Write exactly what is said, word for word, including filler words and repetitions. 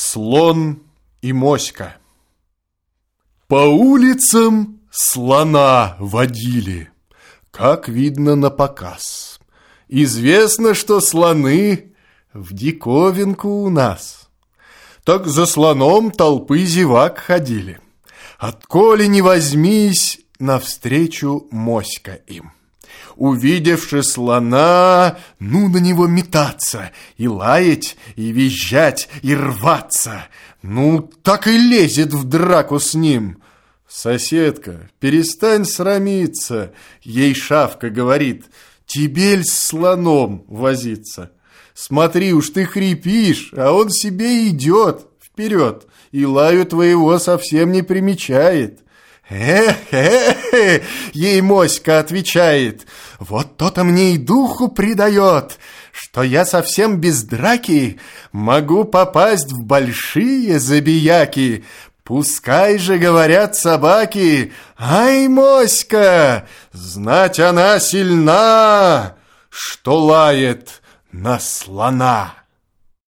Слон и моська. По улицам слона водили, как видно напоказ. Известно, что слоны в диковинку у нас. Так за слоном толпы зевак ходили. Отколи не возьмись, навстречу моська им. Увидевши слона, ну на него метаться, и лаять, и визжать, и рваться. Ну, так и лезет в драку с ним. Соседка, перестань срамиться, ей шавка говорит, тебе ль с слоном возиться? Смотри уж, ты хрипишь, а он себе идет вперед, и лаю твоего совсем не примечает. Эх, эх, ей моська отвечает, вот то-то мне и духу придает, что я совсем без драки могу попасть в большие забияки. Пускай же говорят собаки, ай, моська, знать она сильна, что лает на слона.